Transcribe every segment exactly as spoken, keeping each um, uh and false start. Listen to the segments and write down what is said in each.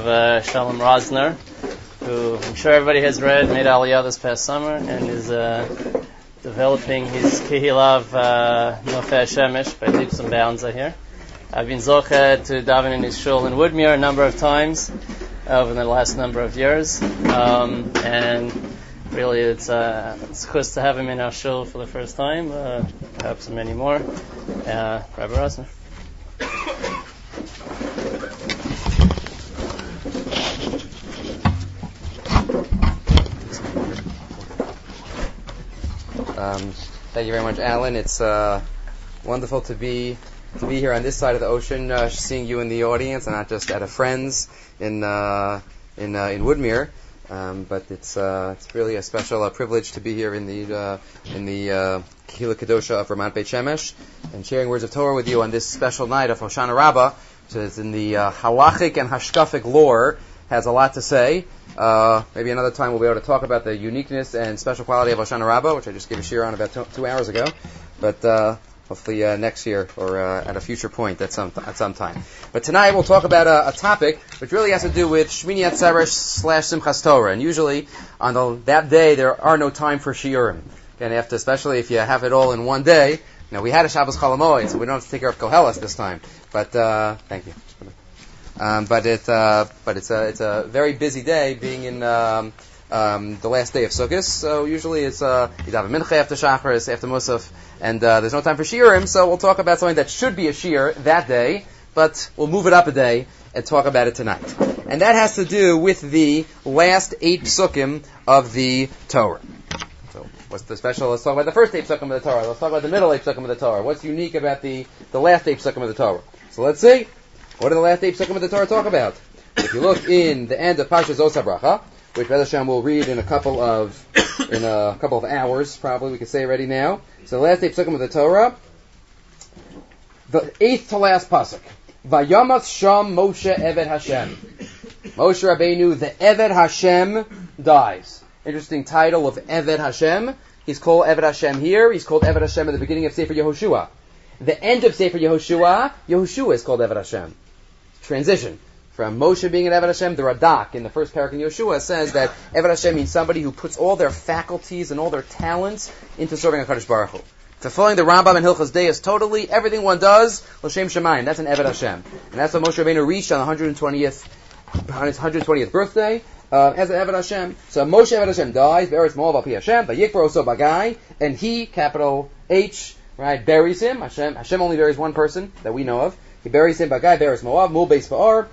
of uh, Shalom Rosner, who I'm sure everybody has read, made Aliyah this past summer, and is uh, developing his Kehillah of uh, Nofei Shemesh by leaps and bounds, I hear. I've been zocheh to daven in his shul in Woodmere a number of times over the last number of years, um, and really it's uh, it's good to have him in our shul for the first time, uh, perhaps many more. Uh, Rabbi Rosner. Um, thank you very much, Alan. It's uh, wonderful to be to be here on this side of the ocean, uh, seeing you in the audience, and not just at a friend's in uh, in uh, in Woodmere. Um, but it's uh, it's really a special uh, privilege to be here in the uh, in the uh, Kehillah Kedosha of Ramat Beit Shemesh and sharing words of Torah with you on this special night of Hoshana Rabbah, which is in the uh, halachic and hashkafic lore, has a lot to say. Uh, maybe another time we'll be able to talk about the uniqueness and special quality of Hoshana Rabbah, which I just gave a shir on about two, two hours ago. But uh, hopefully uh, next year or uh, at a future point at some at some time. But tonight we'll talk about a, a topic which really has to do with Shmini Atzeres slash Simchas Torah. And usually on the, that day there are no time for shiurim. And after, especially if you have it all in one day. Now we had a Shabbos Chol HaMoed, so we don't have to take care of Koheles this time. But uh, thank you. Um, but it, uh, but it's a, it's a very busy day being in, um, um, the last day of Sukkot. So usually it's, uh, you have a mincha after Shacharis, after Musaf, and, uh, there's no time for shiurim, so we'll talk about something that should be a shiur that day, but we'll move it up a day and talk about it tonight. And that has to do with the last eight psukim of the Torah. So what's the special? Let's talk about the first eight psukim of the Torah. Let's talk about the middle eight psukim of the Torah. What's unique about the, the last eight psukim of the Torah? So let's see. What do the last eight psukim of the Torah talk about? If you look in the end of Parshas Zos HaBracha, which Be'ez Hashem will read in a couple of in a couple of hours, probably we could say already now. So the last eight psukim of the Torah, the eighth to last pasuk, Vayamas Sham Moshe Eved Hashem. Moshe Rabbeinu, the Eved Hashem, dies. Interesting title of Eved Hashem. He's called Eved Hashem here. He's called Eved Hashem at the beginning of Sefer Yehoshua. The end of Sefer Yehoshua, Yehoshua is called Eved Hashem. Transition from Moshe being an Eved Hashem. The Radak in the first parak in Yehoshua says that Eved Hashem means somebody who puts all their faculties and all their talents into serving HaKadosh Baruch Hu. Fulfilling the Rambam and Hilchos Deis totally, everything one does, L'Shem Shemayim, that's an Eved Hashem. And that's what Moshe Rabbeinu reached on the one hundred twentieth, on his one hundred twentieth birthday, uh, as an Eved Hashem. So Moshe Eved Hashem dies, Be'eretz Moav Al Pi Hashem, Vayikbar Oso Bagai, and he, capital H, right, buries him. Hashem, Hashem only buries one person that we know of. He buries him. Bagai bears Moab, Mul Beis Fa'ar.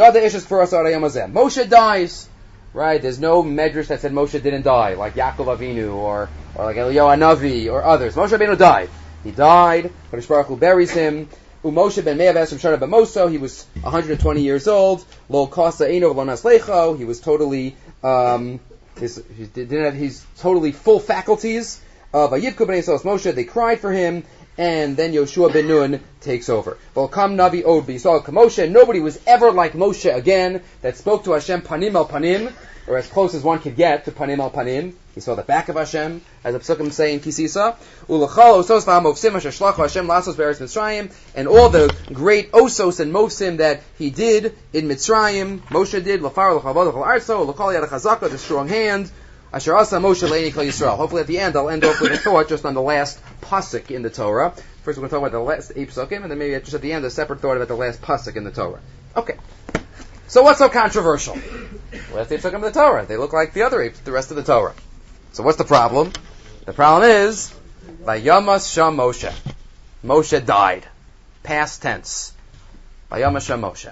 Moshe dies. Right? There's no medrash that said Moshe didn't die, like Yaakov Avinu or or like Eliyahu Hanavi or others. Moshe Rabbeinu died. He died. Kadosh Baruch Hu buries him. Moshe ben Me'av Esrim Shana B'Moso. He was one hundred twenty years old. Lo Kasa Eino Lo Naslecho. He was totally um, his, he didn't have he's totally full faculties. Uh, Vayivku b'nei Yisrael Moshe, they cried for him, and then Yoshua ben Nun takes over. Volkam Navi Od b'Yisrael Moshe. Nobody was ever like Moshe again that spoke to Hashem panim el panim, or as close as one could get to panim el panim. He saw the back of Hashem, as the psukim say in Kisisa. Ulachal osos v'hamofsim asher shalachu Hashem lasos be'eretz Mitzrayim, and all the great osos and mofsim that he did in Mitzrayim, Moshe did. L'far l'chavod l'chol arzo, l'chol yad hachazaka, the strong hand. Asher asa Moshe le'ini kol Yisrael. Hopefully at the end I'll end off with a thought just on the last pasuk in the Torah. First we're going to talk about the last eight psukim, and then maybe just at the end a separate thought about the last pasuk in the Torah. Okay. So what's so controversial? The last eight psukim of the Torah. They look like the other eight, the rest of the Torah. So what's the problem? The problem is, Vayamas Sham Moshe. Moshe died. Past tense. Vayamas Sham Moshe.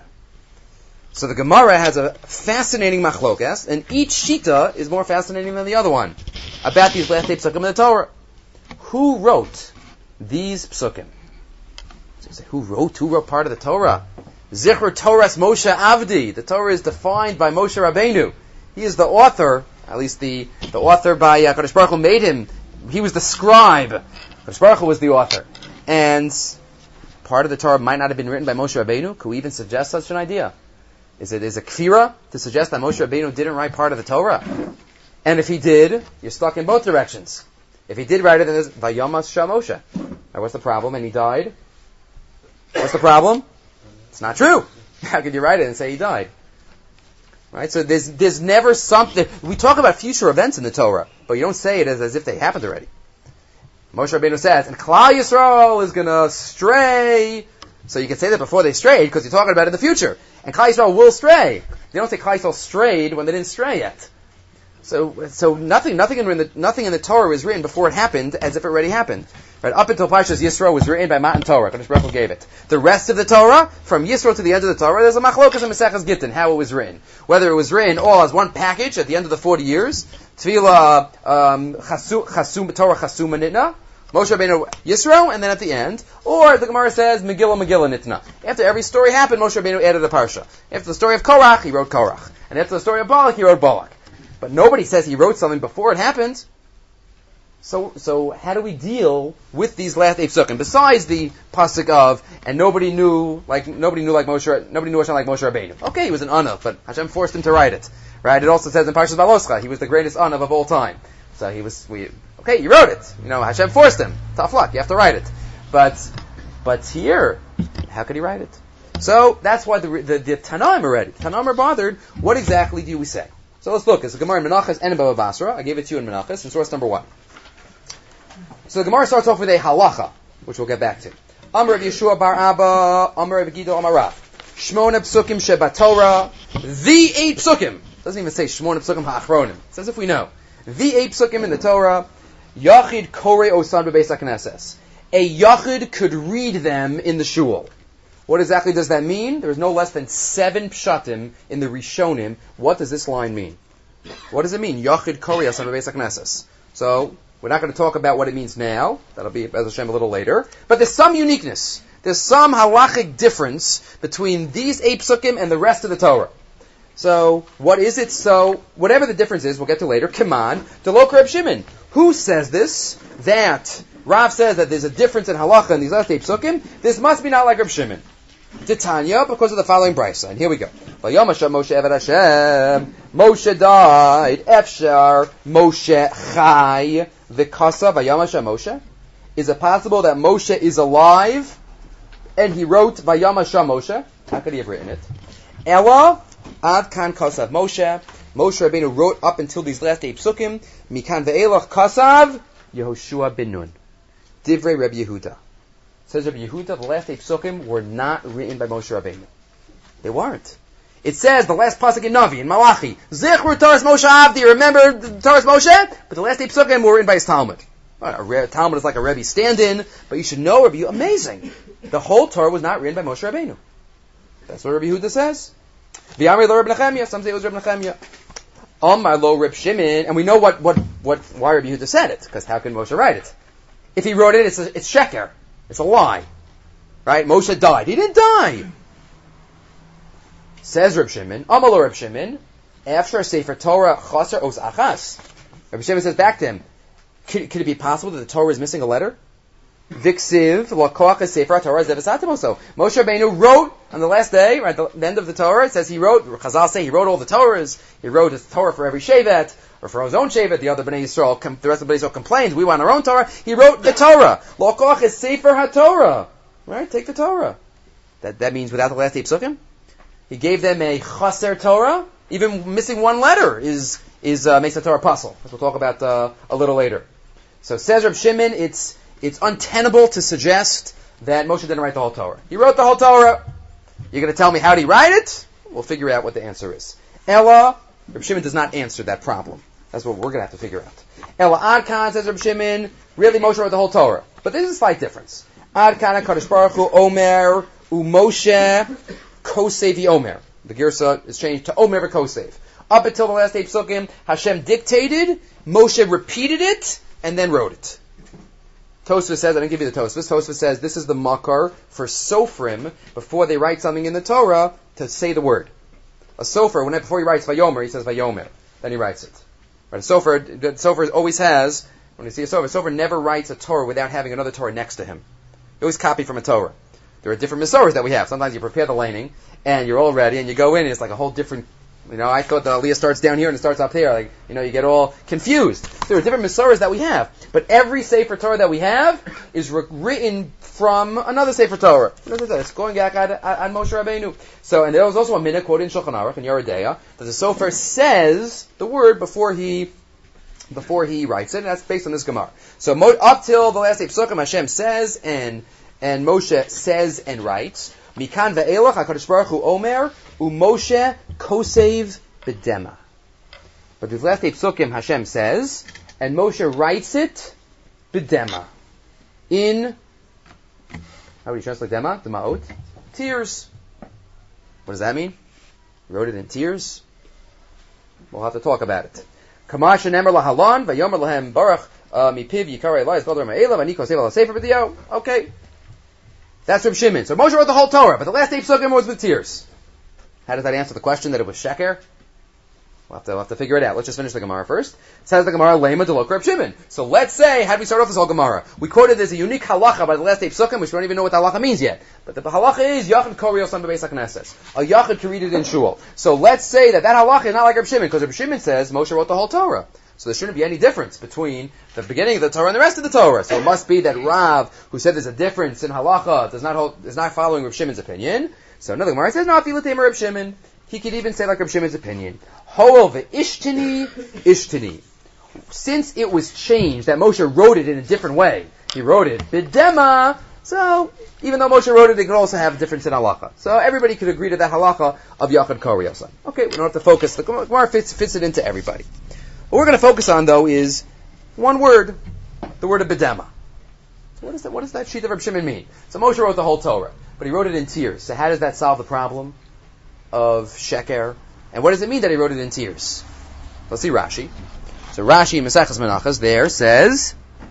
So the Gemara has a fascinating machlokas, and each shita is more fascinating than the other one, about these last eight psukim of the Torah. Who wrote these psukim? So you say, who wrote? Who wrote part of the Torah? Zichr Torahs Moshe Avdi. The Torah is defined by Moshe Rabbeinu. He is the author, at least the, the author by uh, Kadosh Baruch Hu made him. He was the scribe. Kadosh Baruch Hu was the author. And part of the Torah might not have been written by Moshe Rabbeinu. Could we even suggest such an idea? Is it is a kfira to suggest that Moshe Rabbeinu didn't write part of the Torah? And if he did, you're stuck in both directions. If he did write it, then there's Vayamas Sham Moshe. Now, what's the problem? And he died. What's the problem? It's not true. How could you write it and say he died? Right? So there's there's never something. We talk about future events in the Torah, but you don't say it as, as if they happened already. Moshe Rabbeinu says, and Klal Yisrael is going to stray. So you can say that before they strayed, because you're talking about it in the future. And Klal Yisrael will stray. They don't say Klal Yisrael strayed when they didn't stray yet. So, so nothing, nothing in the nothing in the Torah was written before it happened, as if it already happened. Right? Up until Parshas Yisro was written by Matan Torah. Kadosh Baruch Hu gave it. The rest of the Torah, from Yisro to the end of the Torah, there's a machlokas and Maseches Gittin, how it was written. Whether it was written all as one package at the end of the forty years, Tefillah, um, Chasum, Torah Chasuma Nitna, Moshe Rabbeinu Yisro, and then at the end, or the Gemara says Megillah Megillah Nitna. After every story happened, Moshe Rabbeinu added a parsha. After the story of Korach, he wrote Korach, and after the story of Balak, he wrote Balak. But nobody says he wrote something before it happened. So, so how do we deal with these last eight psukim? Besides the pasuk of, and nobody knew, like nobody knew like Moshe, nobody knew Hashem like Moshe Rabbeinu. Okay, he was an anav, but Hashem forced him to write it. Right? It also says in Parshas Baloscha, he was the greatest anav of all time. So he was, we, okay, he wrote it. You know, Hashem forced him. Tough luck, you have to write it. But, but here, how could he write it? So that's why the the, the Tanaim are ready. Tanaim are bothered. What exactly do we say? So let's look. It's a Gemara in Menachos and in Bava Basra. I gave it to you in Menachos in source number one. So the Gemara starts off with a halacha, which we'll get back to. Amar Rav Yeshua bar Abba, Amar Rav Gido Amar Rav. Shmona psukim sheba Torah. The eight psukim. Doesn't even say Shmona psukim ha'achronim. It says if we know. The eight psukim in the Torah. Yachid korei osan bebeis hakneses. A yachid could read them in the shul. What exactly does that mean? There's no less than seven pshatim in the Rishonim. What does this line mean? What does it mean? Yachid korei osan bebeis hakneses. So, we're not going to talk about what it means now. That'll be, Bez Hashem, a little later. But there's some uniqueness. There's some halachic difference between these eight psukim and the rest of the Torah. So, what is it? So, whatever the difference is, we'll get to later. Kiman, Delok Reb Shimon. Who says this? That Rav says that there's a difference in halacha in these last eight psukim. This must be not like Reb Shimon. Titania, because of the following brisa. And here we go. Vayomasha Moshe Eved Hashem. Moshe died. Efshar Moshe Chai. Vikasa Vayamasha Moshe. Is it possible that Moshe is alive and he wrote Vayamasha Moshe? How could he have written it? Ella Ad Kan Kasav Moshe. Moshe Rabbeinu wrote up until these last eight psukim. Mikan ve'elach Kasav Yehoshua bin Nun. Divrei Rebbe Yehuda. Says Rebbe Yehuda, the last eight psukim were not written by Moshe Rabbeinu. They weren't. It says, the last pasuk in Navi, in Malachi, Zichru Taras Moshe Avdi, remember the Taras Moshe? But the last eight psukim were written by his Talmud. A Talmud is like a Rebbe stand-in, but you should know, Rebbe Yehuda, amazing. The whole Torah was not written by Moshe Rabbeinu. That's what Rebbe Yehuda says. V'amri lo Reb Nechemia, some say it was Reb Nechemia. Amar lo Reb Shimon, and we know what, what, what, why Rebbe Yehuda said it, because how can Moshe write it? If he wrote it, it's a, it's sheker. It's a lie. Right? Moshe died. He didn't die. Says Reb Shimon, Amalo Reb Shimon, after Sefer Torah Chaser Os Achas. Reb Shimon says back to him, could, could it be possible that the Torah is missing a letter? Viksiv Lakoach Sefer Torah Zevasatim. Moshe Rabbeinu wrote on the last day, right at the end of the Torah, it says he wrote, Chazal say he wrote all the Torahs, he wrote his Torah for every Shevet, or for his own Shevet, the other Bnei Yisrael, the rest of Bnei Yisrael complained, we want our own Torah. He wrote the Torah. Lakoach is Sefer HaTorah. Right? Take the Torah. That, that means without the last eight psukim? He gave them a chaser Torah. Even missing one letter is is uh, makes the Torah puzzle, as we'll talk about uh, a little later. So says Reb Shimon, it's it's untenable to suggest that Moshe didn't write the whole Torah. He wrote the whole Torah. You're going to tell me how did he write it? We'll figure out what the answer is. Ella, Reb Shimon does not answer that problem. That's what we're going to have to figure out. Ella Adkan, says Reb Shimon, really Moshe wrote the whole Torah. But there's a slight difference. Adkan HaKadosh Baruch Hu Omer Umoshe Kosev Omer. The Girsa is changed to Omer Kosev. Up until the last eight psukim, Hashem dictated, Moshe repeated it, and then wrote it. Tosfos says, I didn't give you the Tosfos, Tosfos says this is the makar for sofrim, before they write something in the Torah, to say the word. A sofer, when before he writes Vayomer, he says Vayomer. Then he writes it. Right, a sofer, the sofer always has, when you see a sofer, a sofer never writes a Torah without having another Torah next to him. He always copy from a Torah. There are different Masorahs that we have. Sometimes you prepare the laning, and you're all ready, and you go in, and it's like a whole different You know, I thought the Aliyah starts down here and it starts up here. Like, you know, you get all confused. There are different Masoras that we have. But every Sefer Torah that we have is re- written from another Sefer Torah. It's going back on, on Moshe Rabbeinu. So, and there was also a minhag quoted in Shulchan Aruch, in Yeridea, that the Sofer says the word before he before he writes it, and that's based on this Gemara. So, mo- up till the last eight Psukim, Hashem says, and and Moshe says and writes, Mikan ve'elach HaKadosh Baruch Hu Omer, u'Moshe kosev b'dema. But the last eight Psukim, Hashem says, and Moshe writes it b'dema. In, how would you translate dema? Demaot? Tears. What does that mean? He wrote it in tears? We'll have to talk about it. Kama shenemer lahalan, vayomer lahem baruch mipiv yikarei Elias b'adar ma'elav, ani kosev ala sefer b'diyo. Okay. That's Reb Shimon. So Moshe wrote the whole Torah, but the last eight Psukim was with tears. How does that answer the question that it was sheker? We'll have to, we'll have to figure it out. Let's just finish the Gemara first. It says the Gemara, Lema Delok Reb Shimon. So let's say, how do we start off this whole Gemara? We quoted there's a unique halacha by the last eight Psukim, which we don't even know what the halacha means yet. But the halacha is, Yachid Koriyos on Bebeis HaKnesses. A Yachid can read it in Shul. So let's say that that halacha is not like Reb Shimon, because Reb Shimon says Moshe wrote the whole Torah. So there shouldn't be any difference between the beginning of the Torah and the rest of the Torah. So it must be that Rav, who said there's a difference in halacha, does not hold, is not following Reb Shimon's opinion. So another Gemara says, no, if you let Reb Shimon, he could even say like Reb Shimon's opinion. Hoel ve'ishtini, ishtini. Since it was changed, that Moshe wrote it in a different way, he wrote it b'dema, so even though Moshe wrote it, it could also have a difference in halacha. So everybody could agree to that halacha of Yachid Koriyos. Okay, we don't have to focus. The Gemara fits, fits it into everybody. What we're going to focus on, though, is one word, the word of b'dema. So what, is that, what does that sheet of Reb Shimon mean? So Moshe wrote the whole Torah, but he wrote it in tears. So how does that solve the problem of sheker? And what does it mean that he wrote it in tears? Let's see Rashi. So Rashi in Maseches Menachos there says,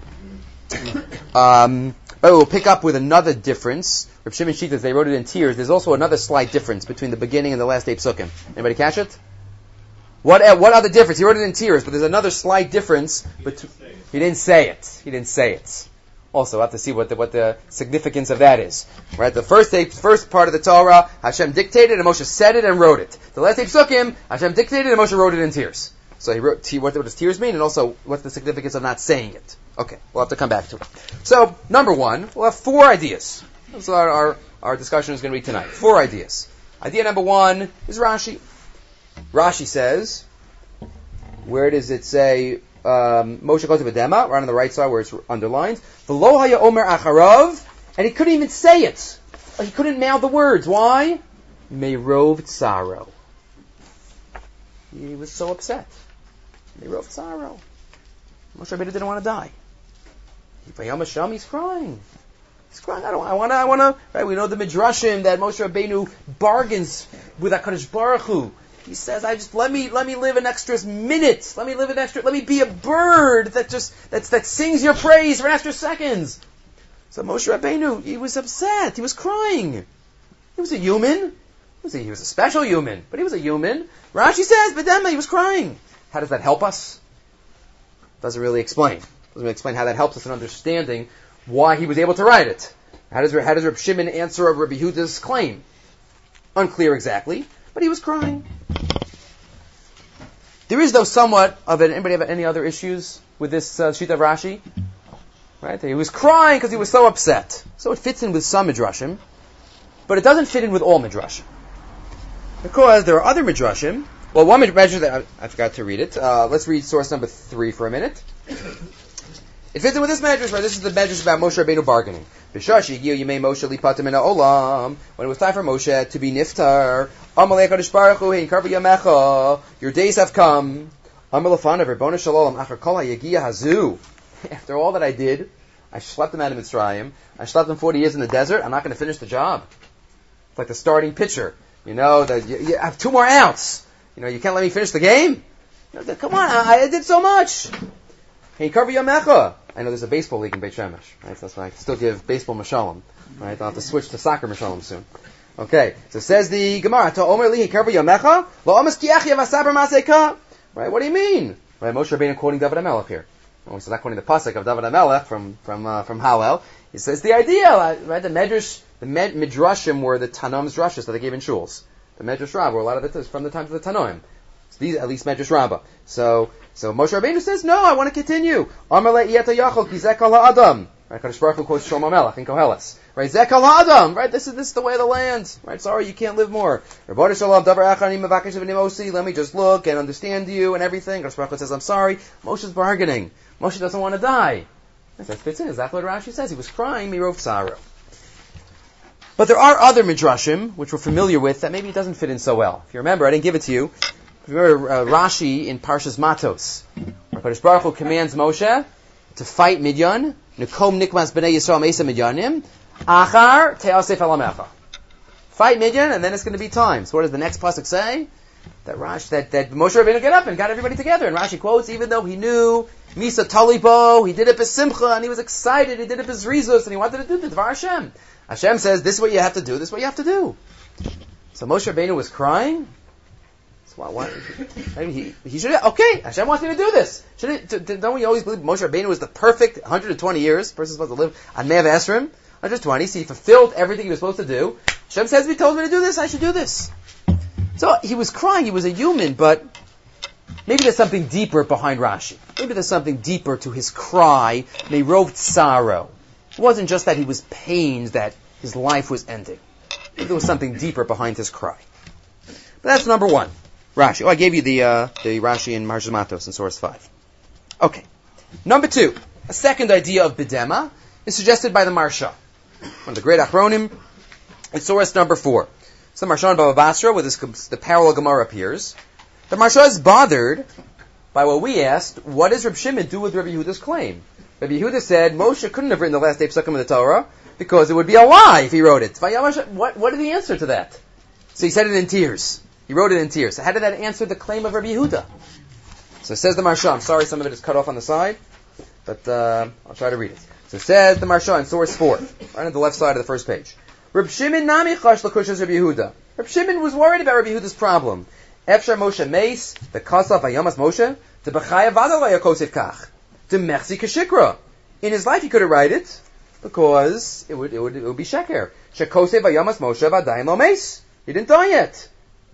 um, but we'll pick up with another difference. Reb Shimon sheet, they wrote it in tears. There's also another slight difference between the beginning and the last eight Psukim. Anybody catch it? What what other difference? He wrote it in tears, but there's another slight difference. But he didn't say it. He didn't say it. Also, we'll have to see what the, what the significance of that is. Right? The first eight, first part of the Torah, Hashem dictated, and Moshe said it and wrote it. The last eight Psukim, Hashem dictated, and Moshe wrote it in tears. So he wrote. He, what, what does tears mean? And also, what's the significance of not saying it? Okay, we'll have to come back to it. So, number one, we'll have four ideas. That's what our, our, our discussion is going to be tonight. Four ideas. Idea number one is Rashi. Rashi says, where does it say, um, Moshe goes to B'dema, right on the right side where it's underlined, V'lo haya omer acharav, and he couldn't even say it. He couldn't mouth the words. Why? Meirov tzaro. He was so upset. Meirov tzaro. Moshe Rabbeinu didn't want to die. He's crying. He's crying. I don't. I want to. I want to. Right? We know the midrashim that Moshe Rabbeinu bargains with HaKadosh Baruch Hu. He says, "I just let me let me live an extra minute. Let me live an extra. Let me be a bird that just that's that sings your praise for an extra seconds." So Moshe Rabbeinu, he was upset. He was crying. He was a human. He was a, he was a special human, but he was a human. Rashi says, "B'dema," he was crying. How does that help us? Doesn't really explain. Doesn't really explain how that helps us in understanding why he was able to write it. How does how does Reb Shimon answer Rabbi Yehuda's claim? Unclear exactly, but he was crying. There is, though, somewhat of an... Anybody have any other issues with this uh, sheet of Rashi? Right? He was crying because he was so upset. So it fits in with some midrashim, but it doesn't fit in with all midrashim. Because there are other midrashim. Well, one midrash that I, I forgot to read it. Uh, let's read source number three for a minute. It fits in with this midrash, right? This is the midrash about Moshe Rabbeinu bargaining. When it was time for Moshe to be niftar, your days have come. After all that I did, I schlepped him out of Mitzrayim. I schlepped him forty years in the desert. I'm not going to finish the job. It's like the starting pitcher. You know, that you, you have two more outs. You know, you can't let me finish the game. You know, come on, I, I did so much. Hey, Karva Yamecha. I know there's a baseball league in Beit Shemesh, right? That's why I can still give baseball mashalom, right? I'll have to switch to soccer mashalom soon. Okay, so says the Gemara, "To Omer lihi Karva Yamecha, lo amas kiachya vasaber maseka." Right? What do you mean? Right? Moshe Rabbeinu quoting David HaMelech here. Well, he's not quoting the pasuk of David HaMelech from from uh, from Hallel. He says the idea, right? The medrash, the med, midrashim were the Tanam's drushes that they gave in shuls. the Medrash Rabbah, or a lot of it is from the times of the Tanoim. So these, at least Medrash Rabbah. So, so Moshe Rabbeinu says, no, I want to continue. Amar le'iyata yachol ki zeh kol ha'adam. Right, Kadosh Baruch Hu quotes Shlomo Melech in Koheles. Right, zeh kol ha'adam. Right, this is this is the way of the land. Right, sorry, you can't live more. Let me just look and understand you and everything. Kadosh Baruch Hu says, I'm sorry. Moshe's bargaining. Moshe doesn't want to die. That fits in. Is that what Rashi says? He was crying, mirov tsaro. But there are other midrashim, which we're familiar with, that maybe it doesn't fit in so well. If you remember, I didn't give it to you. If you remember uh, Rashi in Parshas Matos, where Kadosh Baruch Hu commands Moshe to fight Midyan, Nekom Nikmas B'nai Yisrael Mesa Midyanim, Achar Te'asef Alamecha. Fight Midyan, and then it's going to be time. So what does the next pasuk say? That Rashi, that, that Moshe Rabbeinu get up and got everybody together. And Rashi quotes, even though he knew Misa Talibo, he did it b'simcha, and he was excited, he did it b'zrizus, and he wanted to do the Dvar Hashem. Hashem says, this is what you have to do, this is what you have to do. So Moshe Rabbeinu was crying. So why, why, maybe he, he should have, okay, Hashem wants me to do this. Should it, don't we always believe Moshe Rabbeinu was the perfect one hundred twenty years, the person's supposed to live on Me'av Esrim, one hundred twenty, so he fulfilled everything he was supposed to do. Hashem says, he told me to do this, I should do this. So he was crying, he was a human, but maybe there's something deeper behind Rashi. Maybe there's something deeper to his cry, Me'rov tsaro. It wasn't just that he was pained that his life was ending. Maybe there was something deeper behind his cry. But that's number one. Rashi. Oh, I gave you the uh, the Rashi in Parshas Matos in source five. Okay. Number two. A second idea of Bidema is suggested by the Marsha, one of the great Achronim, in source number four. So the Marsha in Baba Basra, where this, the parallel Gemara appears. The Marsha is bothered by what we asked, what does Reb Shimon do with Rabbi Yehuda's claim? Rabbi Yehuda said Moshe couldn't have written the last eight psukim of the Torah because it would be a lie if he wrote it. What, what did he answer to that? So he said it in tears. He wrote it in tears. So how did that answer the claim of Rabbi Yehuda? So it says the Marsha. I'm sorry, some of it is cut off on the side, but uh, I'll try to read it. So it says the Marsha in source four, right on the left side of the first page. Reb Shimon nami chash l'kushas Rabbi Yehuda. Reb Shimon was worried about Rabbi Yehuda's problem. Efshar Moshe meis the kasav vayamas Moshe the b'chaya v'adol v'yakosef kach the mechzi kashikra. In his life he couldn't write it because it would it would it would be sheker. Shekosef vayamas Moshe v'adayim lo meis. He didn't die yet.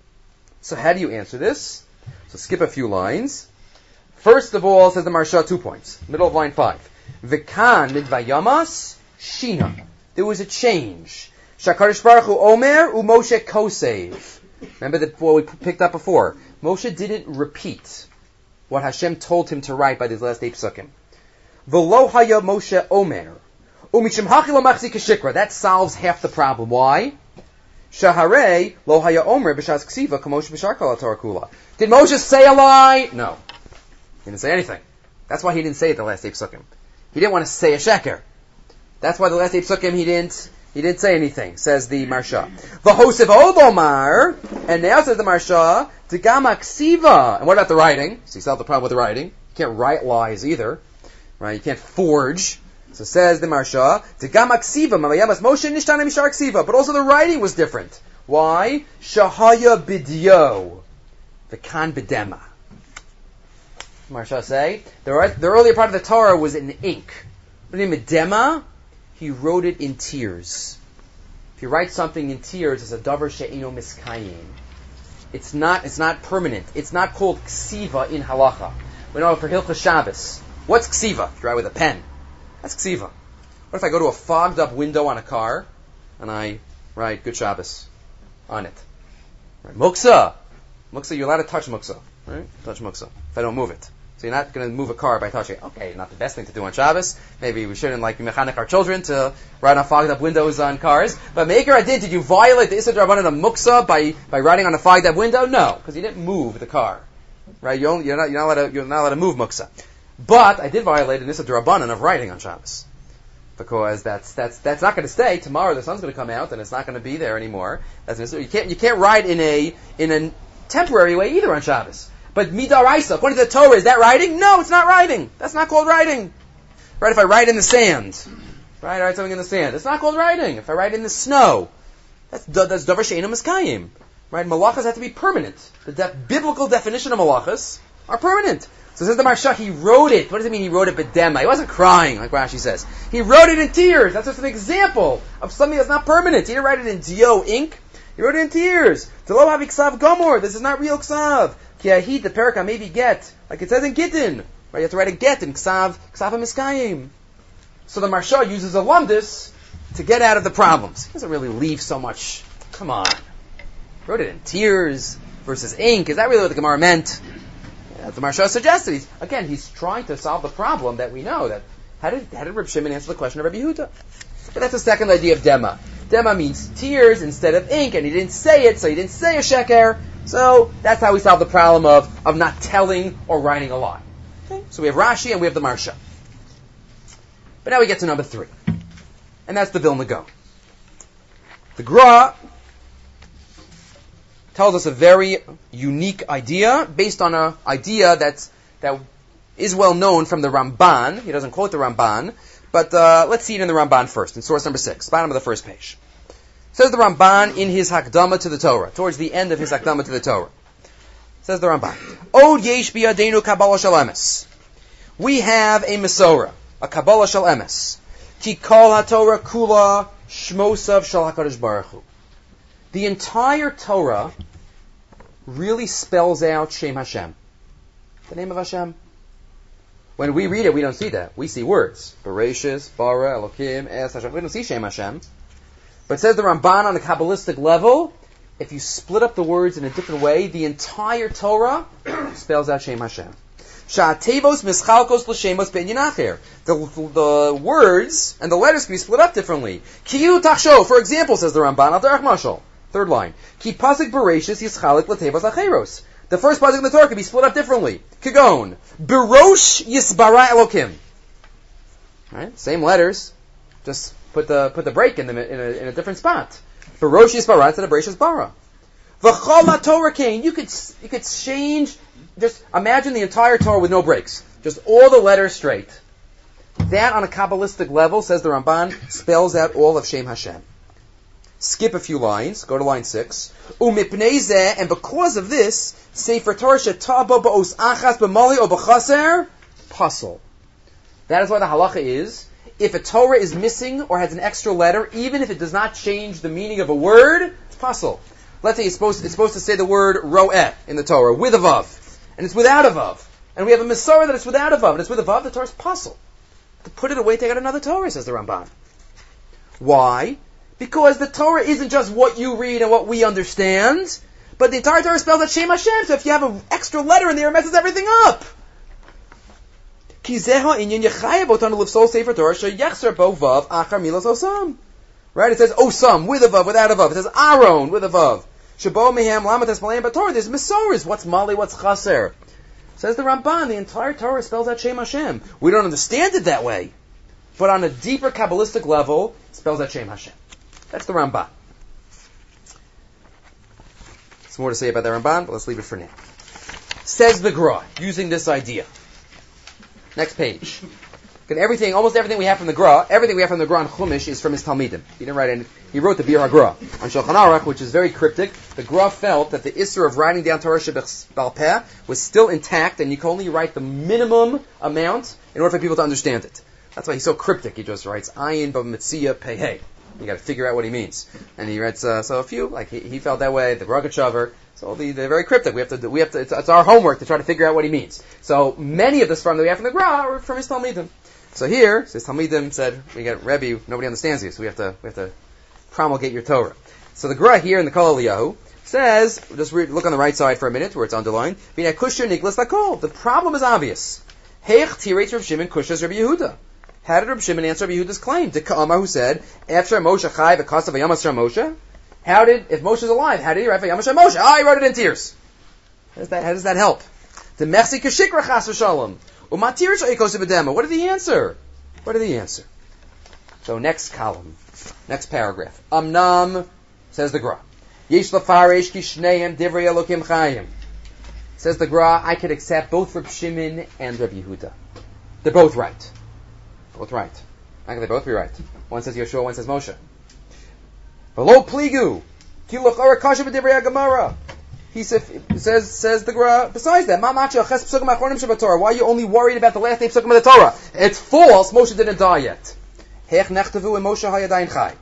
So how do you answer this? So skip a few lines. First of all, says the Marsha, two points. Middle of line five. V'kan mid vayamas shina. There was a change. Shakadosh Baruch Hu Omer u Moshe Kosev. Remember that what we picked up before. Moshe didn't repeat what Hashem told him to write by these last eight psukim. V'lo haya Moshe Omer u mishim hachi lo machzi kashikra. That solves half the problem. Why? Shaharei lo haya Omer b'shas ksiva kamosh b'shar kol haTorah kula. Did Moshe say a lie? No. He didn't say anything. That's why he didn't say it the last eight psukim. He didn't want to say a sheker. That's why the last eight psukim he didn't He didn't say anything, says the Marsha. V'hosev Odomar, and now says the Marsha, T'gama ksiva. And what about the writing? So you still have the problem with the writing. You can't write lies either. Right? You can't forge. So says the Marsha, T'gama ksiva, mavayamas Moshe nishtana mishar ksiva. But also the writing was different. Why? Shahaya bidyo. V'kan bidema. Marsha say, the, the earlier part of the Torah was in ink. What do you mean, bidema? He wrote it in tears. If you write something in tears, it's a davar she'ino miskayim. It's not, it's not permanent. It's not called ksiva in halacha. We know for Hilchos Shabbos. What's ksiva? If you write with a pen. That's ksiva. What if I go to a fogged up window on a car, and I write Good Shabbos on it? Right. Muksa. Muksa, you're allowed to touch muksa. Right? Touch muksa. If I don't move it. So you're not going to move a car by touching it. Okay, not the best thing to do on Shabbos. Maybe we shouldn't like mechanic our children to write on fogged up windows on cars. But Me'ikar Adin, did you violate the Issur D'Rabbanan of Muksa by, by writing on a fogged up window? No, because you didn't move the car. Right? You're, only, you're, not, you're, not allowed to, you're not allowed to move Muksa. But I did violate an Issur D'Rabbanan of writing on Shabbos. Because that's, that's, that's not going to stay. Tomorrow the sun's going to come out and it's not going to be there anymore. That's an Issur. You can't, you can't write in a, in a temporary way either on Shabbos. But midaraisa, according to the Torah, is that writing? No, it's not writing. That's not called writing. Right? If I write in the sand, right? I write something in the sand. It's not called writing. If I write in the snow, that's that's davar she'eino miskayim. Right? Malachas have to be permanent. The de- biblical definition of malachas are permanent. So says the Marsha, he wrote it. What does it mean he wrote it b'dema? He wasn't crying, like Rashi says. He wrote it in tears. That's just an example of something that's not permanent. He didn't write it in dio ink. He wrote it in tears. Telo havi ksav gomor. This is not real ksav. Ki ahid, the perika maybe get, like it says in Gittin. Right? You have to write a get in ksav, ksav miskayim. So the Marsha uses a lumdus to get out of the problems. He doesn't really leave so much. Come on. He wrote it in tears versus ink. Is that really what the Gemara meant? Yeah, the Marsha suggested. He's, again, he's trying to solve the problem that we know. That how did how did Reb Shimon answer the question of Rabbi Yehuda? But that's the second idea of dema. Dema means tears instead of ink, and he didn't say it, so he didn't say a sheker. So that's how we solve the problem of, of not telling or writing a lie. Okay? So we have Rashi and we have the Marsha. But now we get to number three. And that's the Vilna Gaon. The Gra tells us a very unique idea based on an idea that's, that is well known from the Ramban. He doesn't quote the Ramban, but uh, let's see it in the Ramban first, in source number six, bottom of the first page. Says the Ramban in his Hakdama to the Torah, towards the end of his Hakdama to the Torah. Says the Ramban, Od yesh biyadenu Kabbalah shel emes. We have a Mesorah, a Kabbalah shel emes. Ki kol haTorah kula shmosav shel HaKadosh Baruch Hu. The entire Torah really spells out Shem Hashem, the name of Hashem. When we read it, we don't see that. We see words. Bereshis, Bara, Elokim, Es Hashem. We don't see Shem Hashem. But it says the Ramban on a Kabbalistic level, if you split up the words in a different way, the entire Torah spells out Shem Hashem. Sha'atevos mischalkos l'shemos ben yinacher. The the words and the letters can be split up differently. Kiyu tachsho, for example, says the Ramban, al derech mashal. Third line. Ki pasuk bereshis yischalik l'tevos acheros. The first pasuk in the Torah can be split up differently. Kigon. Berosh yisbara elokim. Right? Same letters. Just put the put the break in them in a, in a different spot. Berosh yisbara instead of beresh yisbara. V'chol Torah kain. You could you could change. Just imagine the entire Torah with no breaks. Just all the letters straight. That on a Kabbalistic level, says the Ramban, spells out all of Shem Hashem. Skip a few lines. Go to line six. Umipnei zeh, and because of this, Sefer Torah shetabo ba'os achas b'mali o b'chaser, puzzle. That is why the halacha is, if a Torah is missing or has an extra letter, even if it does not change the meaning of a word, it's puzzle. Let's say it's supposed, it's supposed to say the word ro'eh in the Torah, with a vav. And it's without a vav. And we have a Mesorah that it's without a vav, and it's with a vav, the Torah is puzzle. To put it away, take out another Torah, says the Ramban. Why? Because the Torah isn't just what you read and what we understand, but the entire Torah spells out Shem Hashem, so if you have an extra letter in there, it messes everything up. Right? It says Osam, with a vav, without a vav. It says Aaron, with a vav. Shabo mehem lamatas malayim b'Torah. There's Mesorahs. What's mali? What's chaser? Says the Ramban. The entire Torah spells out Shem Hashem. We don't understand it that way, but on a deeper Kabbalistic level, it spells out Shem Hashem. That's the Ramban. There's more to say about the Ramban, but let's leave it for now. Says the Gra, using this idea. Next page. Everything, almost everything we have from the Gra, everything we have from the Gra on Chumash is from his Talmidim. He didn't write any. He wrote the Bir HaGra on Shulchan Aruch, which is very cryptic. The Gra felt that the Isser of writing down Torah Shebal Peh was still intact, and you can only write the minimum amount in order for people to understand it. That's why he's so cryptic. He just writes Ayin Ba Mitzia Pei Hey. You got to figure out what he means. And he writes uh, so a few, like he, he felt that way. The Rogatchover. So the, they're very cryptic. We have to. Do, we have to. It's, it's our homework to try to figure out what he means. So many of the Sfarim that we have from the Gra are from his Talmidim. So here, says Talmidim said, we got Rebbe, nobody understands you, so we have to we have to promulgate your Torah. So the Gra here in the Kol Eliyahu says, just read, look on the right side for a minute where it's underlined. The problem is obvious. Heich tirei Reb Shimon kushas Rabbi Yehuda. How did Reb Shimon answer Rabbi Yehuda's claim? The Ka'amar who said, after Moshe chai v'kasav v'yamas Moshe. How did, if Moshe is alive, how did he write v'yamas Moshe? Ah, he wrote it in tears. How does that, how does that help? The Mechsi kashikra chas v'shalom. What did he answer? What did he answer? So next column, next paragraph. Amnam, says the Gra. Yesh lafaresh ki shneim divrei Elokim chayim. Says the Gra, I could accept both Reb Shimon and Reb Yehuda. They're both right. Both right. How can they both be right? One says Yeshua, one says Moshe. V'lo pligu, ki l'chora kasha b'divrei HaGemara. He says, says, says the Gra, besides that, why are you only worried about the last eight psukim of the Torah? It's false, Moshe didn't die yet.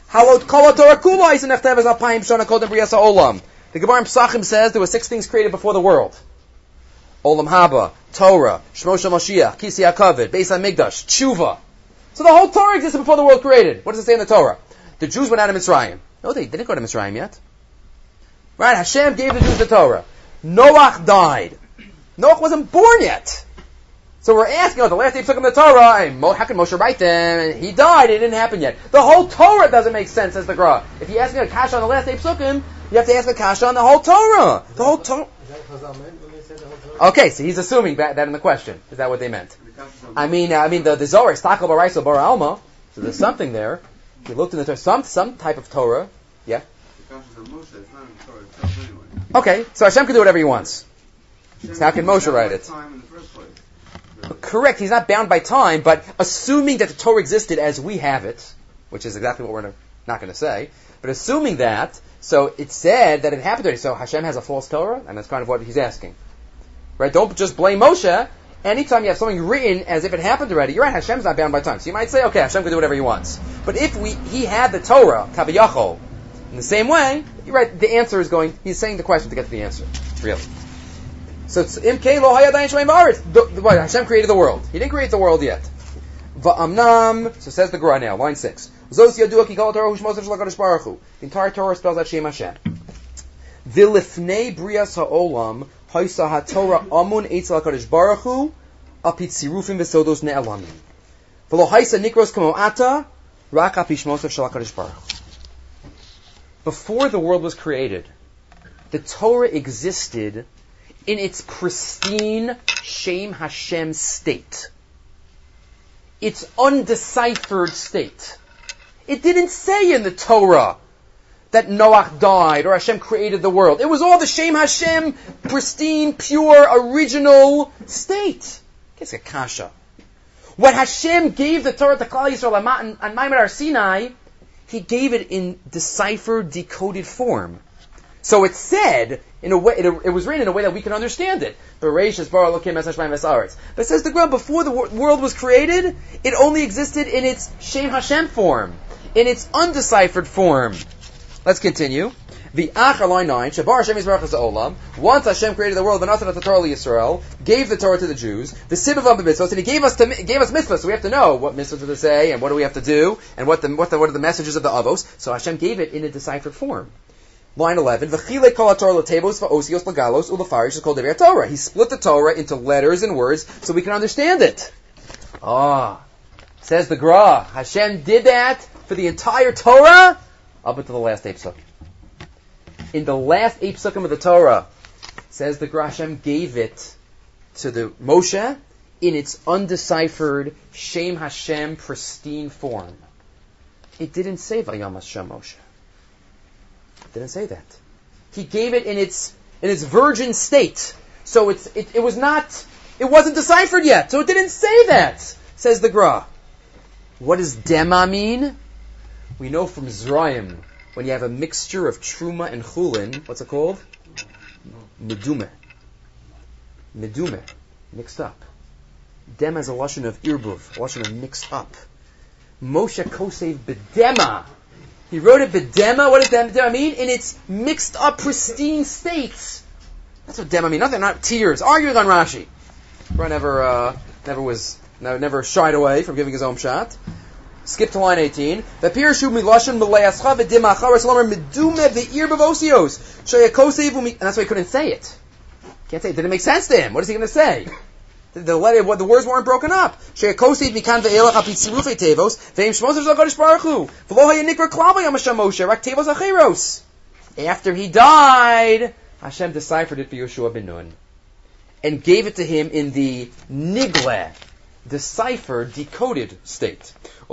Halot kol Torah kula is nechtev as alpayim shana kodem brias ha'olam. The Gemara in Pesachim says there were six things created before the world. Olam Haba, Torah, Shmo Shel Mashiach, Kisi HaKavod, Beis HaMikdash, Tshuva. So the whole Torah existed before the world created. What does it say in the Torah? The Jews went out of Mitzrayim. No, they didn't go to Mitzrayim yet. Right? Hashem gave the Jews the Torah. Noach died. Noach wasn't born yet. So we're asking, oh, the last day took him the Torah, and Mo, how can Moshe write them? He died, it didn't happen yet. The whole Torah doesn't make sense, says the Gra. If you ask me a kasha on the last day of Psukim, you have to ask a kasha on the whole Torah. The whole Torah. Okay, so he's assuming that, that in the question. Is that what they meant? I mean, uh, I mean the the Zohar is Takal Baraiso Bara Alma, so there's something there. He looked in the Torah, some some type of Torah. Yeah. Okay, so Hashem can do whatever he wants. So how can Moshe write it? Correct, he's not bound by time, but assuming that the Torah existed as we have it, which is exactly what we're not going to say, but assuming that, so it said that it happened already, so Hashem has a false Torah, and that's kind of what he's asking. Right? Don't just blame Moshe. Anytime you have something written as if it happened already, you're right, Hashem's not bound by time. So you might say, okay, Hashem can do whatever he wants. But if we he had the Torah, Kaviyachol, in the same way, you're right, the answer is going, he's saying the question to get to the answer. Really. So it's Imkei lo hayadayin shmeim ba'aretz. What? Hashem created the world. He didn't create the world yet. Va'amnam. So says the Gra now, line six. Zos yadua ki kol Torah hushmos shel HaKadosh Baruch Hu. The entire Torah spells out Shem Hashem. V'lifnei brias ha'olam haisa ha'Torah amun eitzel HaKadosh Baruch Hu apit sirufim v'sodos ne'elamin. V'lo haisa nikros kamo ata rak apishmos shel HaKadosh Baruch Hu. Before the world was created, the Torah existed in its pristine Shem Hashem state. Its undeciphered state. It didn't say in the Torah that Noach died or Hashem created the world. It was all the Shem Hashem, pristine, pure, original state. It's a kasha. When Hashem gave the Torah to Klal Yisrael on, on Maimon Har Sinai, He gave it in deciphered, decoded form. So it said, in a way, it, it was written in a way that we can understand it. But it says the Gra, before the world was created, it only existed in its Shem Hashem form, in its undeciphered form. Let's continue. The Achar line nine, Shabar Hashem Yisbarach Olam. Once Hashem created the world, V'natan the Torah Yisrael, gave the Torah to the Jews, the Sibav of the mitzvahs, and He gave us to, gave us mitzvahs. So we have to know what mitzvahs to say, and what do we have to do, and what the what the what are the messages of the avos. So Hashem gave it in a deciphered form. Line eleven, V'chilei kol haTorah l'tevos v'osios l'galos u'l'farish is called Devei Torah. He split the Torah into letters and words so we can understand it. Ah, says the Gra, Hashem did that for the entire Torah up until the last eight psukim. In the last eight psukim of the Torah, says the Gra, Hashem gave it to the Moshe in its undeciphered Shem Hashem pristine form. It didn't say Vayam Hashem Moshe. Didn't say that. He gave it in its in its virgin state. So it's it, it was not it wasn't deciphered yet. So it didn't say that, says the Gra. What does Dema mean? We know from Zrayim, when you have a mixture of Truma and Chulin, what's it called? Medume. Medume. Mixed up. Dema is a lashon of irbuv, a lashon of mixed up. Moshe Kosev B'Dema. He wrote it B'Dema. What does Dema mean? In its mixed up, pristine states. That's what Dema mean. Nothing, not tears. Arguing on Rashi. Ron never, uh, never was, never, never shied away from giving his own shot. Skip to line eighteen. The Pirshu Milashon Milayascha V'Dima Acharas Lomer Medume V'Ir B'Vosios Sheyakosev Umi. And that's why he couldn't say it. Can't say it. Didn't make sense to him. What is he going to say? The, the letter, what the words weren't broken up. Sheyakosev Mikan Ve'elach Apit Sirufei Tevos Ve'im Shmos HaKadosh Baruch Hu V'lo HaYanikra Klal B'Yam Hashem Moshe Rak Tevos Acheros. After he died, Hashem deciphered it for Yoshua ben Nun and gave it to him in the Nigle, deciphered, decoded state. The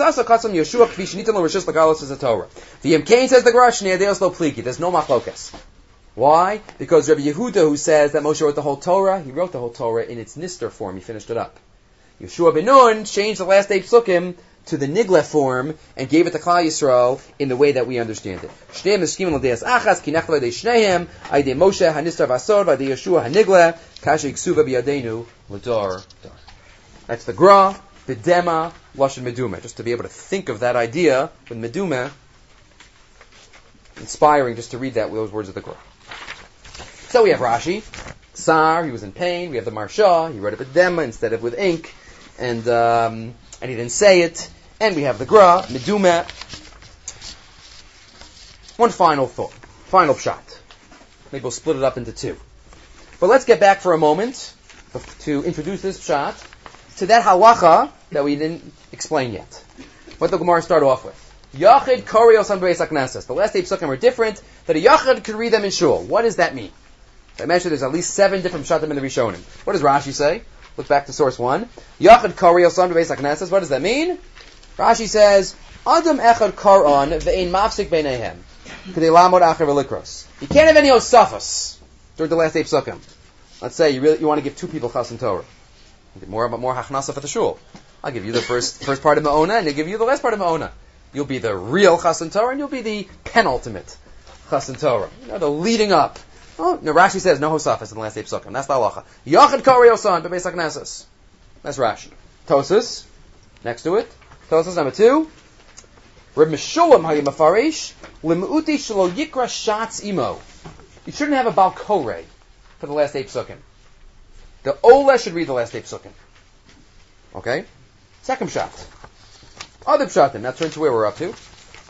Yemkein says the Gra, there's no machlokas. Why? Because Rabbi Yehuda, who says that Moshe wrote the whole Torah, he wrote the whole Torah in its Nister form. He finished it up. Yeshua ben Nun changed the last eight psukim to the Nigle form and gave it to Klal Yisrael in the way that we understand it. Shneim eskim l'deas achas ki nachla l'dei shneim aydei Moshe hanistar v'asor v'aydei Yeshua hanigle kasha yiksuva b'yadeinu l'dor dar. That's the Gra. B'dema lashon meduma, just to be able to think of that idea with meduma, inspiring just to read that with those words of the Gra. So we have Rashi, Tsar, he was in pain. We have the Marsha, he wrote it b'dema instead of with ink, and um, and he didn't say it. And we have the Gra, meduma. One final thought, final shot. Maybe we'll split it up into two. But let's get back for a moment to introduce this shot to that halacha that we didn't explain yet. What the Gemara started off with. Yachid kori al san beis hakneses. The last eight psukim are different, that a yachid could read them in shul. What does that mean? I mentioned there's at least seven different shatim in the Rishonim. What does Rashi say? Look back to source one. Yachid kori al san beis hakneses. What does that mean? Rashi says, Adam echad karon ve'ein mafsik beinehem. K'dei lamod acher v'likros. You can't have any osafas during the last eight psukim. Let's say you really you want to give two people chas and Torah. You get more more hachnasa for the shul. I'll give you the first first part of Ma'ona, and I'll give you the last part of Ma'ona. You'll be the real chas and Torah, and you'll be the penultimate chas and Torah. You know, the leading up. Oh, no, Rashi says no hosafas in the last eight psukim. That's the halacha. Yachid kari osan bebeis hakneses. That's Rashi. Tosas, next to it. Tosas number two. Reb Meshulam hayim mafarish lim'uti shelo yikra shatz imo. You shouldn't have a bal koreh for the last eight psukim. The Ola should read the last eight psukim. Okay? Second shot. Other pshatim. Now turn to where we're up to.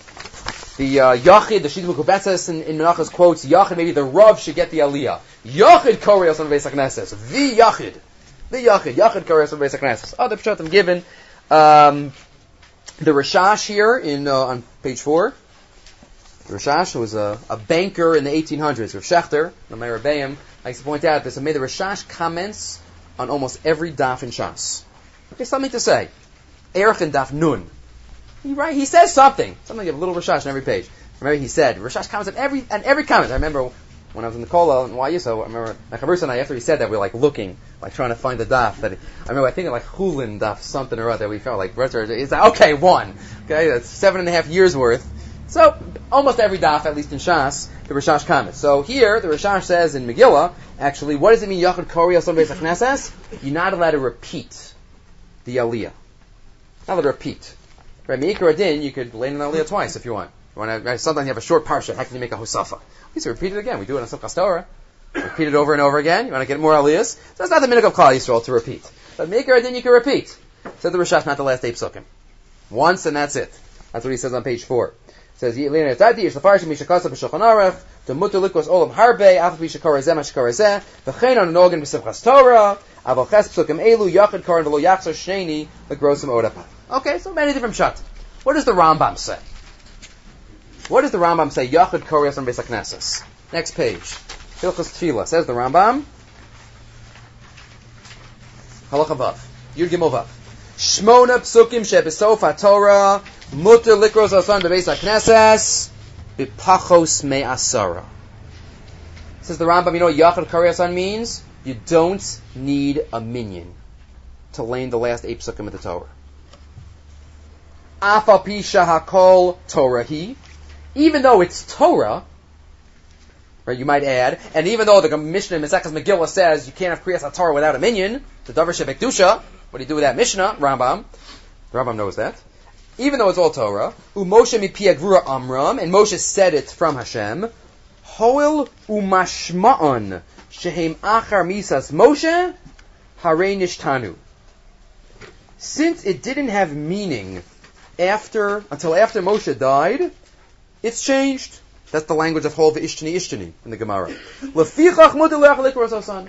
The uh, Yachid, the Shidduch Kubetzes in, in Menachos quotes, Yachid, maybe the Rav should get the Aliyah. Yachid Korei Osan Beis HaKnesses. The Yachid. The Yachid. Yachid Korei Osan Beis HaKnesses. Other pshatim given. Um, the Rashash here in uh, on page four. The Rashash was a, a banker in the eighteen hundreds. Rav Shechter, the Meir Rebbeim, likes to point out this. I made the Rashash comments on almost every daf in Shas. There's something to say. Erech and daf nun. He right, he says something. Something like a little Rashash on every page. Remember, he said Rashash comments on every on every comment. I remember when I was in the Kollel in Y U S O. I remember my Chavrus and I, after he said that, we were like looking, like trying to find the daf. That I remember, I think like Hulin daf something or other. We felt like he's like, okay, one. Okay, that's seven and a half years worth. So almost every daf, at least in Shas, the Rashash comments. So here, the Rashash says in Megillah, actually, what does it mean? Yachid Kori Osan Beis HaKnesses? You're not allowed to repeat the Aliyah. Not allowed to repeat. Right, Meikar Adin, you could land an Aliyah twice if you want. You want to, sometimes you have a short parsha. How can you make a Hosafa? Please repeat it again. We do it on Simchas Torah. Repeat it over and over again. You want to get more Aliyahs? So it's not the minhag of Klal Yisrael to repeat. But Meikar Adin, you can repeat. Said the Rashash, not the last eight psukim. Once and that's it. That's what he says on page four. It says, Yelena Tati, Yish Lafarshim, Mishakasa, B'Shulchan Aruch, the Mutter Likos Olam Harbe, Afal B'Shakara Zeh, Mashakara Zeh, V'chein on Nogan B'Simchas Torah, Aval Ches Psukim Elu, Yachid Karan V'lo Yachzor Sheni, L'Grosim Odapa. Okay, so many different shots. What does the Rambam say? What does the Rambam say? Yachid Kori Osan Beis HaKnesses. Next page. Hilchos Tefillah. Says the Rambam. Halacha Vav. Yud Gimel Vav. Shmona Psukim Shebesof HaTorah Mutter Likros Osan Beis HaKnesses B'Pachos Me'asara. Says the Rambam, you know what Yachid Kori Osan means? You don't need a minion to lane the last eight Psukim of the Torah. Afal pi shahakol Torahi, even though it's Torah, right? You might add, and even though the Mishnah in Mesechus Megillah says you can't have Kriyas HaTorah without a minyan, the Davar Shebekdusha, what do you do with that Mishnah? Rambam, the Rambam knows that. Even though it's all Torah, uMoshe mipi Gvura Amram, and Moshe said it from Hashem. Hoil umashma'on shehem achar misas Moshe harei nishtanu. Since it didn't have meaning after, until after Moshe died, it's changed. That's the language of Hol v'ishtani ishtani in the Gemara. Lefichach mudelech likros osan.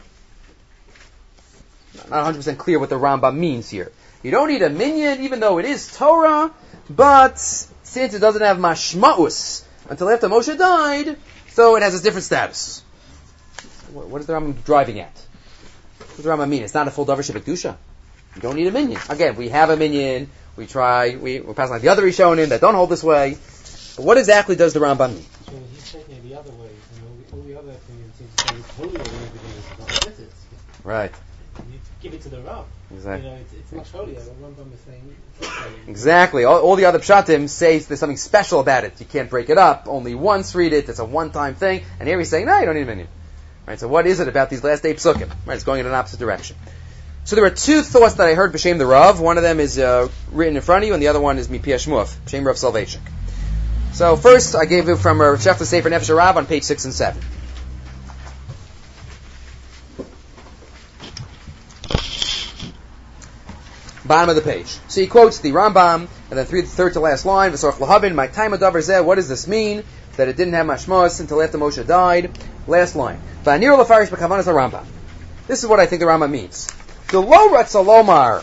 Not one hundred percent clear what the Rambam means here. You don't need a minyan, even though it is Torah, but since it doesn't have mashma'us until after Moshe died, so it has a different status. What is the Rambam driving at? What does the Rambam mean? It's not a full davar shebekdusha. You don't need a minyan. Again, we have a minyan. We try, we, we're passing like the other Rishonim that don't hold this way. But what exactly does the Rambam mean? So he's taking it the other way. You know, all the other opinions seem to say it's holier than everything is about visits. Right. You give it to the Rav. Exactly. You know, it's, it's much holier. The Rambam is saying it's okay. Exactly. All, all the other pshatim say there's something special about it. You can't break it up. Only once read it. It's a one-time thing. And here he's saying, no, you don't need a minyan. Right. So what is it about these last eight psukim? Right. It's going in an opposite direction. So there are two thoughts that I heard b'shem the Rav. One of them is uh, written in front of you, and the other one is Mipi Shmuv, b'shem Rav Soloveitchik. So first, I gave you from uh, Shefta Sefer Nefesh Rav on page six and seven. Bottom of the page. So he quotes the Rambam, and then three, third to last line, V'sorf l'havin, my time adavar zeh, what does this mean? That it didn't have mashmos until after Moshe died. Last line. V'anir l'farish b'kavanas Rambam. This is what I think the Rambam means. The lo ratzalomar.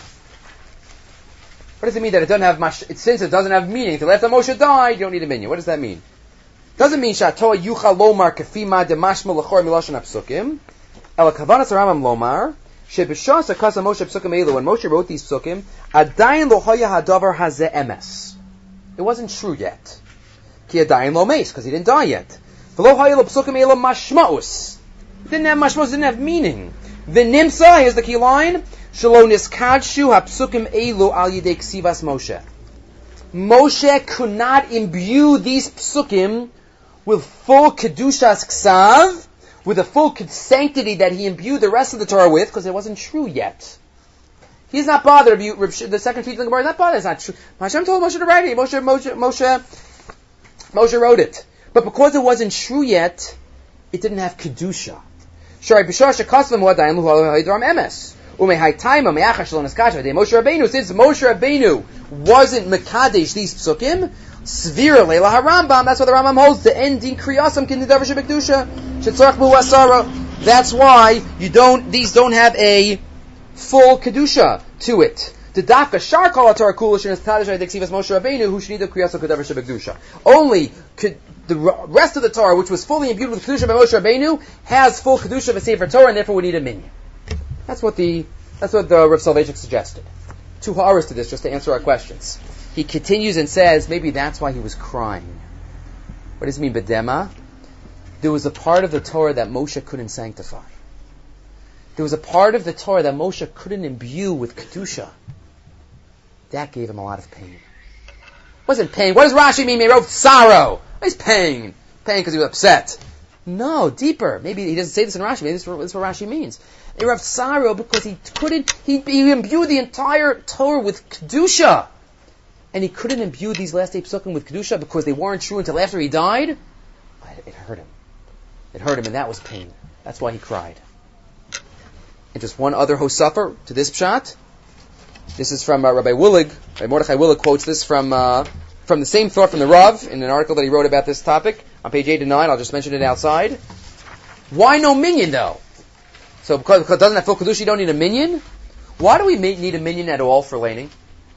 What does it mean that it doesn't have mash, it, since it doesn't have meaning until after Moshe died, you don't need a minyan. What does that mean? Doesn't mean shatoa yucha lomar kefima demashma l'chor miloshan apsukim. Ela kavanas Rambam lomar. Shebishas akasa Moshe psukim elu. When Moshe wrote these psukim, adayin lo haya hadavar hazeh emes. It wasn't true yet. Ki adayin lo meis, because he didn't die yet. V'lo haya lo psukim elu mashmaus. It didn't have mashmaus, it didn't have meaning. V'nimsa, here's the key line, shelo niskadshu hapsukim elu al yidei ksivas Moshe. Moshe could not imbue these psukim with full kedushas ksav, with the full sanctity that he imbued the rest of the Torah with, because it wasn't true yet. He's not bothered. The second feature of the Gemara is not bothered. It's not true. Hashem told Moshe to write it. Moshe, Moshe, Moshe, Moshe wrote it. But because it wasn't true yet, it didn't have kedusha. Shari b'shar shekaslam hu'adayim lu'al ha'idram emes. U'mehai taima me'achar shalon eskasha. Moshe Rabbeinu, since Moshe Rabbeinu wasn't mekadesh these psukim, svira leila harambam. That's what the Rambam holds. The ending kriyasam kin nedavar shebekdusha. Shetzarach b'hu asara. That's why you don't. These don't have a full kedusha to it. The dafka shar kol atar kulish and establish ideksivas Moshe Rabbeinu who should need the kriyasam kedavar shebekdusha. Only could the rest of the Torah, which was fully imbued with kedusha by Moshe Rabbeinu, has full kedusha of a sefer Torah, and therefore we need a minyan. That's what the that's what the Rav Soloveitchik suggested. Two horrors to this, just to answer our questions. He continues and says, maybe that's why he was crying. What does it mean, bedema? There was a part of the Torah that Moshe couldn't sanctify. There was a part of the Torah that Moshe couldn't imbue with kedusha. That gave him a lot of pain. It wasn't pain. What does Rashi mean? He wrote sorrow. He's pain. Pain because he was upset. No, deeper. Maybe he doesn't say this in Rashi. Maybe this is what, this is what Rashi means. He wrote sorrow because he couldn't, he, he imbued the entire Torah with kedusha. And he couldn't imbue these last eight psukim with kedusha because they weren't true until after he died. It hurt him. It hurt him, and that was pain. That's why he cried. And just one other hosafer to this pshat. This is from uh, Rabbi Willig. Rabbi Mordechai Willig quotes this from uh, from the same thought from the Rav in an article that he wrote about this topic on page eight and nine. I'll just mention it outside. Why no minyan though? So because, because it doesn't have full kedusha, you don't need a minyan. Why do we need a minyan at all for laning?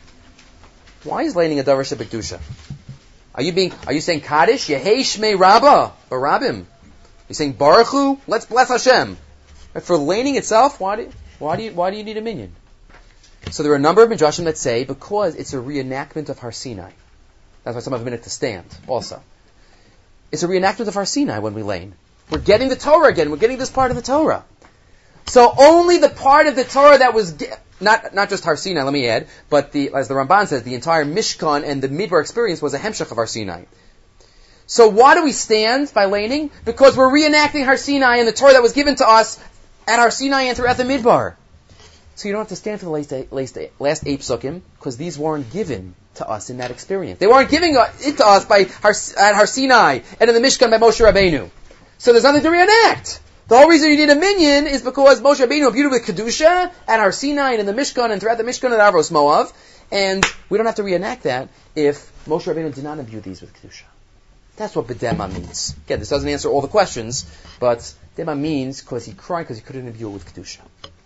Why is laning a davar shebekdusha? Are you being? Are you saying kaddish? Yehei shmei rabba barabim. You're saying baruch hu. Let's bless Hashem. But for laning itself, why do why do you why do you need a minyan? So there are a number of midrashim that say because it's a reenactment of Har Sinai. That's why some have a minute to stand. Also, it's a reenactment of Har Sinai when we lane. We're getting the Torah again. We're getting this part of the Torah. So only the part of the Torah that was ge- not not just Har Sinai, let me add, but the as the Ramban says, the entire Mishkan and the Midbar experience was a hemshech of Har Sinai. So why do we stand by laning? Because we're reenacting Har Sinai and the Torah that was given to us at Har Sinai and throughout the Midbar. So you don't have to stand for the last eight, last eight, last eight psukim because these weren't given to us in that experience. They weren't giving it to us by Har, at Har Sinai and in the Mishkan by Moshe Rabbeinu. So there's nothing to reenact. The whole reason you need a minyan is because Moshe Rabbeinu imbued with Kedusha at Har Sinai and in the Mishkan and throughout the Mishkan and Avros Moav, and we don't have to reenact that if Moshe Rabbeinu did not imbue these with Kedusha. That's what B'dema means. Again, this doesn't answer all the questions, but B'dema means because he cried because he couldn't imbue it with Kedusha.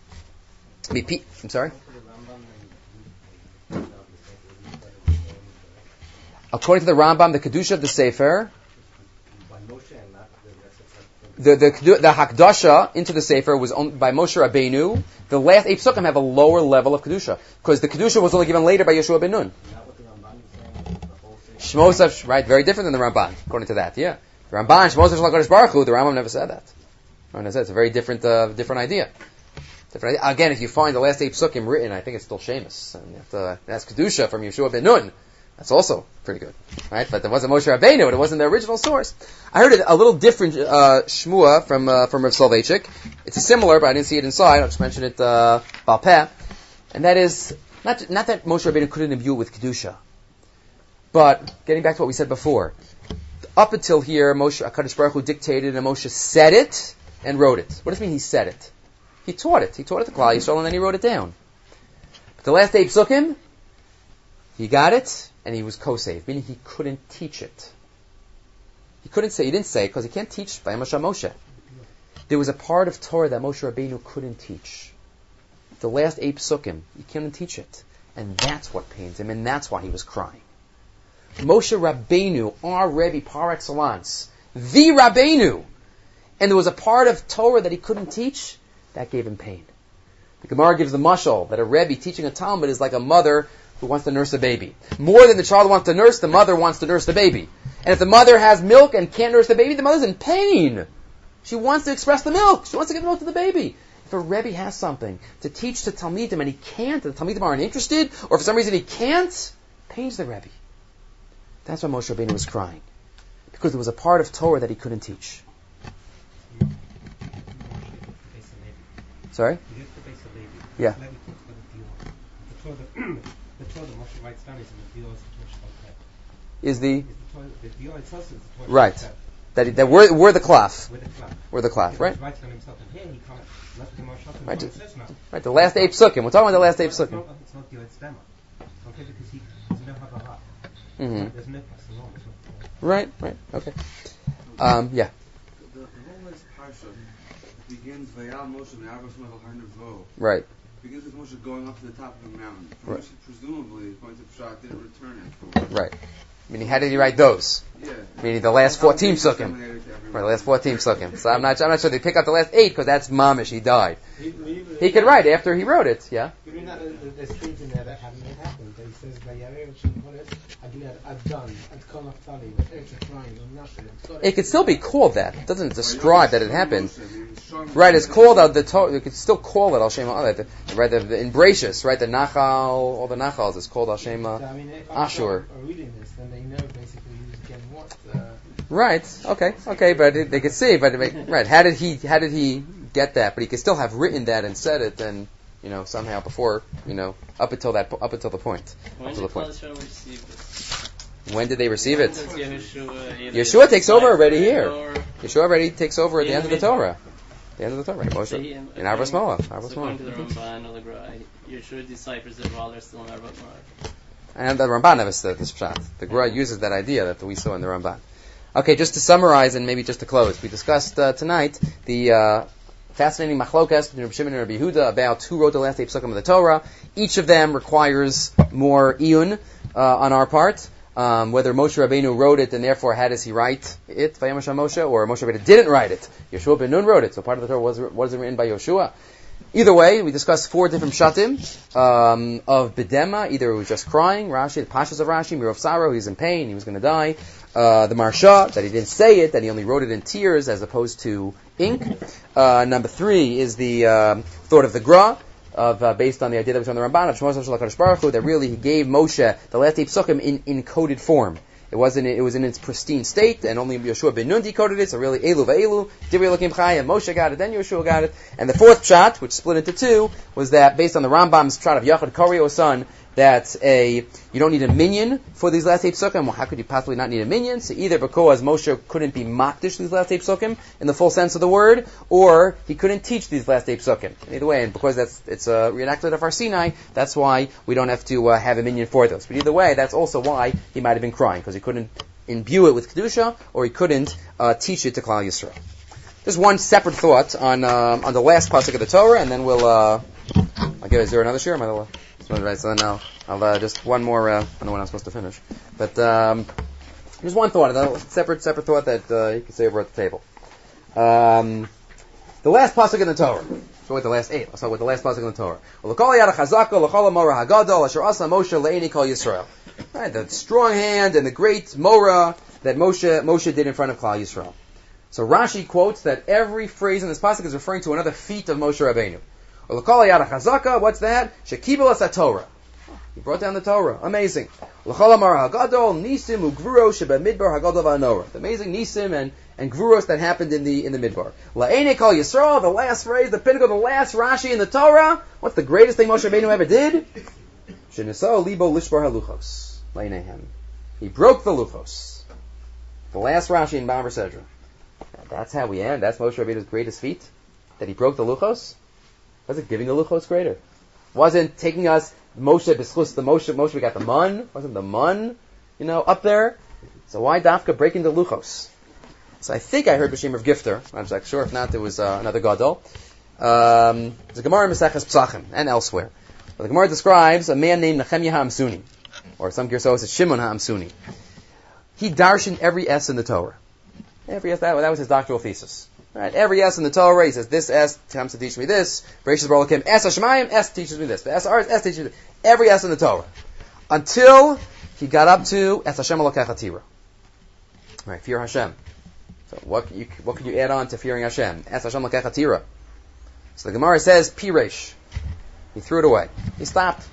I'm sorry? According to the Rambam, the Kedusha of the Sefer, The the the Hakdasha into the Sefer was on, by Moshe Rabbeinu. The last eight psukim have a lower level of Kedusha because the Kedusha was only given later by Yeshua ben Nun. Shmos, right? Very different than the Ramban, according to that. Yeah, the Ramban Shmos Hakadosh Baruch Hu. The Rambam never said that. Never said it's a very different uh, different idea. Different idea. Again, if you find the last eight psukim written, I think it's still Shemus, and you have to ask Kedusha from Yeshua ben Nun. That's also pretty good, right? But there wasn't Moshe Rabbeinu, and it wasn't the original source. I heard a little different uh, shmua from uh, from Rav Soloveitchik. It's similar, but I didn't see it inside. I'll just mention it uh, Baal Peh. And that is, not not that Moshe Rabbeinu couldn't imbue it with Kedusha, but getting back to what we said before, up until here, Moshe HaKadosh Baruch Hu dictated, and Moshe said it and wrote it. What does it mean he said it? He taught it. He taught it to Klal Yisrael, and then he wrote it down. But the last day Psukim, he got it, and he was koseiv, meaning he couldn't teach it. He couldn't say, he didn't say it, because he can't teach by Moshe Moshe. There was a part of Torah that Moshe Rabbeinu couldn't teach. The last eight psukim, he couldn't teach it. And that's what pains him, and that's why he was crying. Moshe Rabbeinu, our Rebbe par excellence, the Rabbeinu, and there was a part of Torah that he couldn't teach, that gave him pain. The Gemara gives the mashal that a Rebbe teaching a Talmud is like a mother who wants to nurse a baby. More than the child wants to nurse, the mother wants to nurse the baby. And if the mother has milk and can't nurse the baby, the mother's in pain. She wants to express the milk. She wants to give milk to the baby. If a Rebbe has something to teach to Talmidim and he can't, and the Talmidim aren't interested, or for some reason he can't, pains the Rebbe. That's why Moshe Rabbeinu was crying. Because there was a part of Torah that he couldn't teach. Sorry? Yeah. Is the right that that we're we're the klaf, we're the klaf, right? Right. Right. The last eight psukim. We're talking about the last eight psukim. It's not the stemma. Okay, because he doesn't have a Mm-hmm. There's no Right. Right. Okay. Um. Yeah. The, the whole last parsha begins Vayal Moshe Me'Arvas Me'Val Har Nevo. Right. Begins with Moshe going up to the top of the mountain. Right. Moshe presumably, according to Pshat, didn't return it. Right. Meaning, how did he write those? Yeah. Meaning the last fourteen psukim. Right, the last fourteen psukim. So I'm not, I'm not sure they pick up the last eight because that's mamish. He died. He, he, He could write after he wrote it. Yeah. You mean that there's things in there that haven't happened? He says it could still be called that. It doesn't describe that it happened. Right, it's called uh, the Torah. You could still call it Al Shema. The, right, the, the in Bereshis, right, the Nachal, all the Nachals. It's called Al Shema Ashur. Right. Okay. Okay. But it, they could see. But it, right. How did he? How did he get that? But he could still have written that and said it. And you know somehow before you know up until that up until the point. When up did the point. receive it? When did they receive it? Yeshua, Yeshua takes over already here. Or Yeshua already takes over at the Yeah, end of the yeah. Torah. The end of the Torah. Moshe. So he- In Arvas Moa. Arvas so according to the Moa. Ramban or the Gra, Yeshua deciphers it while they're still in Arvat Moed. And the Ramban never said this pshat. The Gra uses that idea that we saw in the Ramban. Okay, just to summarize and maybe just to close, we discussed uh, tonight the uh, fascinating machlokas between Rabbi Shimon and Rabbi Yehuda about who wrote the last eight psukim of the Torah. Each of them requires more iyun uh, on our part. Um, whether Moshe Rabbeinu wrote it and therefore how does he write it, Vayomer Moshe, or Moshe Rabbeinu didn't write it. Yeshua ben Nun wrote it, so part of the Torah was, wasn't written by Yeshua. Either way, we discussed four different shatim um, of Bidema. Either it was just crying, Rashi, the Pashas of Rashi, Mirov Saro, he's in pain, he was going to die. Uh, the Marsha, that he didn't say it, that he only wrote it in tears as opposed to ink. Uh, number three is the um, thought of the Gra, of uh, based on the idea that was on the Ramban of Shmos HaKadosh Baruch Hu, that really he gave Moshe the last eight psukim in encoded form. It wasn't. It was in its pristine state, and only Yeshua ben Nun decoded it. So really, Elu va'Elu, Divrei Elokim Chai, and Moshe got it, then Yeshua got it. And the fourth pshat, which split into two, was that based on the Rambam's pshat of Yachad Korio's son, that a you don't need a minion for these last eight psukim. Well, how could you possibly not need a minion? So either because Moshe couldn't be makdish these last eight psukim in the full sense of the word, or he couldn't teach these last eight psukim. Either way, and because that's it's a reenactment of our Sinai, that's why we don't have to uh, have a minion for those. But either way, that's also why he might have been crying, because he couldn't imbue it with kedusha, or he couldn't uh, teach it to Klal Yisrael. There's one separate thought on um, on the last pasuk of the Torah, and then we'll. Uh, I'll give. Is there another share? Am I the Right, so then I'll, I'll uh, just one more. Uh, I don't know when I'm supposed to finish, but um, there's one thought, a separate, separate thought that uh, you can say over at the table. Um, the last pasuk in the Torah. So with the last eight. I'll start with the last pasuk in the Torah. Right, the strong hand and the great Mora that Moshe Moshe did in front of Klal Yisrael. So Rashi quotes that every phrase in this pasuk is referring to another feat of Moshe Rabbeinu. What's that? Shekibel as Torah. He brought down the Torah. Amazing. L'chol amar hagadol nisim ugvuro shebamidbar hagadol v'hanora. The amazing nisim and and gvuros that happened in the in the midbar. La'ene kol Yisrael, the last phrase, the pinnacle, the last Rashi in the Torah. What's the greatest thing Moshe Rabbeinu ever did? Shenisao libo lishbar haluchos. La'nehem. He broke the luchos. The last Rashi in Bamar Sedra. That's how we end. That's Moshe Rabbeinu's greatest feat. That he broke the luchos. Wasn't giving the luchos greater. Wasn't taking us Moshe b'schus the Moshe. Moshe we got the mun. Wasn't the mun, you know, up there? So why Dafka breaking the luchos? So I think I heard B'Shem of Gifter. I'm just like sure. If not, there was uh, another gadol. Um, there's a Gemara in Maseches Psachim and elsewhere. But the Gemara describes a man named Nehemiah HaAmsuni, or some Gersos it's Shimon HaAmsuni. He darshaned every S in the Torah. Every S, that, that was his doctoral thesis. Right? Every S in the Torah, he says, this S comes to teach me this. Bereshit Bara Elokim, S Hashemayim, S teaches me this. The S S teaches me this. Every S in the Torah. Until he got up to Es Hashem Elokecha Tira. Right, fear Hashem. So what you, what could you add on to fearing Hashem? Es Hashem Elokecha Tira. So the Gemara says, Piresh. He threw it away. He stopped.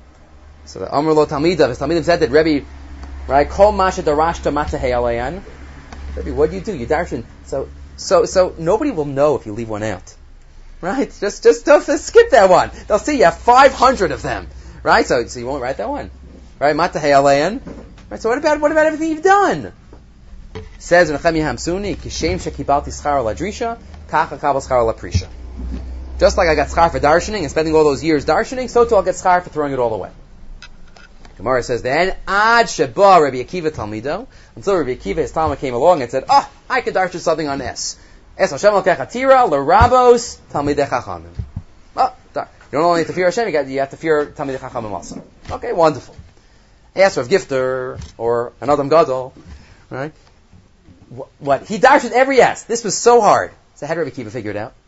So the Amr Lo Talmidav, his Talmidim said that Rebbe, right, Kol Masha Darashta Matahei Alayan. Rebbe, what do you do? You darshan. So, so, so nobody will know if you leave one out. Right? Just, just, just, just skip that one. They'll see you have five hundred of them. Right? So, so you won't write that one. Right? Matahei Alayan. Right? So what about, what about everything you've done? Says in Nehemiah HaAmsuni, Kishem shekibalti schar ladrisha, kacha kabal schar laprisha. Just like I got schar for darshaning and spending all those years darshaning, so too I'll get schar for throwing it all away. Gemara says then, Ad Sheba Rabbi Akiva Talmido, until Rabbi Akiva, his Talmud, came along and said, oh, I could darshan something on S. Es Hashem Elokecha Tira, L'Rabos, Talmidei Chachamim. Well, you don't only have to fear Hashem, you, got, you have to fear Talmidei Chachamim also. Okay, wonderful. Ask Rav Gifter, or an Adam Gadol, right? What, what? He darshaned every S. This was so hard. So how did Rabbi Akiva figure it out?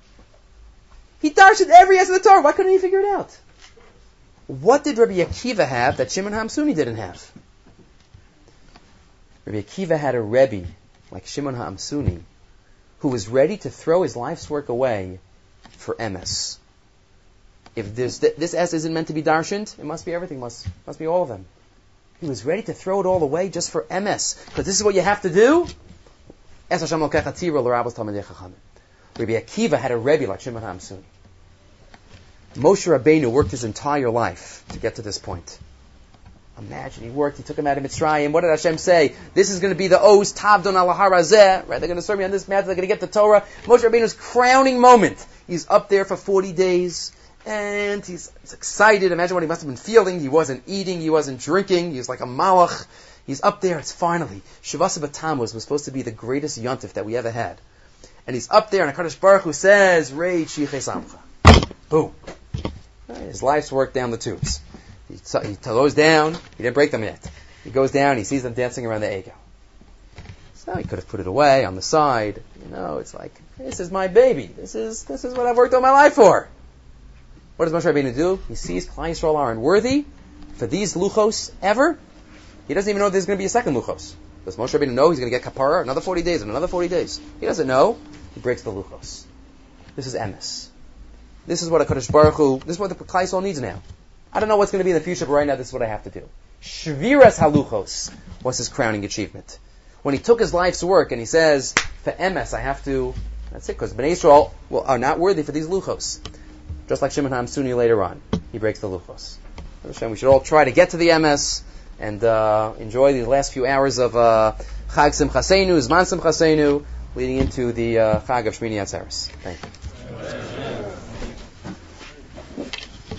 He darshaned every S in the Torah. Why couldn't he figure it out? What did Rabbi Akiva have that Shimon HaAmsuni didn't have? Rabbi Akiva had a Rebbe, like Shimon HaAmsuni, who was ready to throw his life's work away for M S. If this, this S isn't meant to be darshaned, it must be everything, must, must be all of them. He was ready to throw it all away just for M S. Because this is what you have to do. Es Hashem Elokecha Tira L'Rabos Talmidei Chachamim. Rabbi Akiva had a Rebbe like Shimon HaAmsuni. Moshe Rabbeinu worked his entire life to get to this point. Imagine, he worked, he took him out of Mitzrayim. What did Hashem say? This is going to be the Oz Tavdon al Harazeh, right? They're going to serve me on this mat, they're going to get the Torah. Moshe Rabbeinu's crowning moment. He's up there for forty days, and he's, he's excited. Imagine what he must have been feeling. He wasn't eating, he wasn't drinking, he was like a malach. He's up there, it's finally. Shavasa B'Tammuz was supposed to be the greatest yontif that we ever had. And he's up there, and HaKadosh Baruch Hu says, Rei Shichei Samcha. Boom. His life's work down the tubes. He, t- he goes down. He didn't break them yet. He goes down. He sees them dancing around the ego. So he could have put it away on the side. You know, it's like, this is my baby. This is this is what I've worked all my life for. What does Moshe Rabbeinu do? He sees Klal Yisrael are unworthy for these luchos ever. He doesn't even know there's going to be a second luchos. Does Moshe Rabbeinu know he's going to get kapara another forty days and another forty days? He doesn't know. He breaks the luchos. This is emes. This is what a Kadosh Baruch Hu, this is what the Klal Yisrael needs now. I don't know what's going to be in the future, but right now this is what I have to do. Shviras haluchos was his crowning achievement. When he took his life's work and he says, for emes I have to, that's it, because Bnei Yisrael well, are not worthy for these luchos. Just like Shimon HaAmsuni later on. He breaks the luchos. We should all try to get to the emes and uh, enjoy these last few hours of uh, Chag Simchaseinu, Zman Simchaseinu, leading into the uh, Chag of Shmini Atzeres. Thank you.